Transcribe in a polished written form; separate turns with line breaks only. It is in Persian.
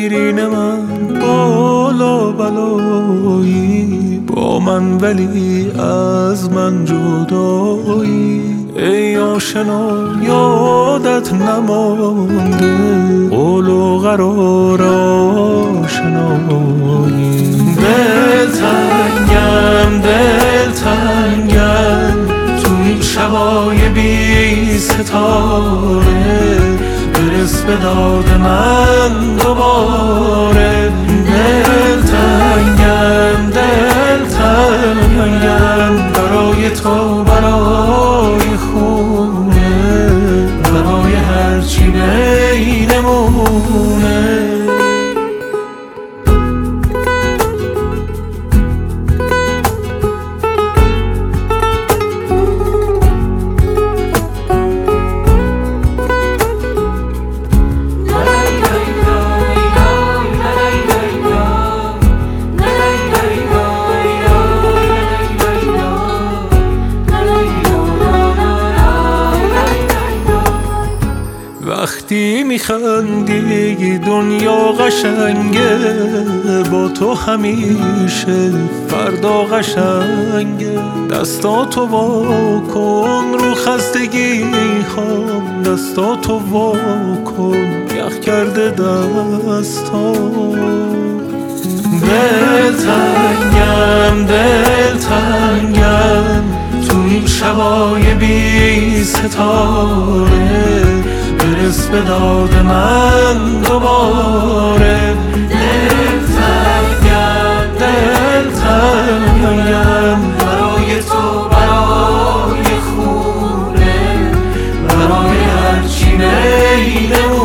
شیرین من بالا بلایی، با من ولی از من جدایی. ای آشنا یادت نمانده قول و قرار آشنایی. دلتنگم تو این شبای بی ستاره، برس به داد من دوباره. دلتنگم برای تو، برای خونه، برای هرچی بینمونه. وقتی میخندی دنیا قشنگه، با تو همیشه فردا قشنگه. دستاتو وا کن رو خستگی هام، دستاتو وا کن یخ کرده دستام. دلتنگم تو این شبای بی ستاره، برس به داد من دوباره. دلتنگم برای تو، برای خونه، برای هرچی بینمونه.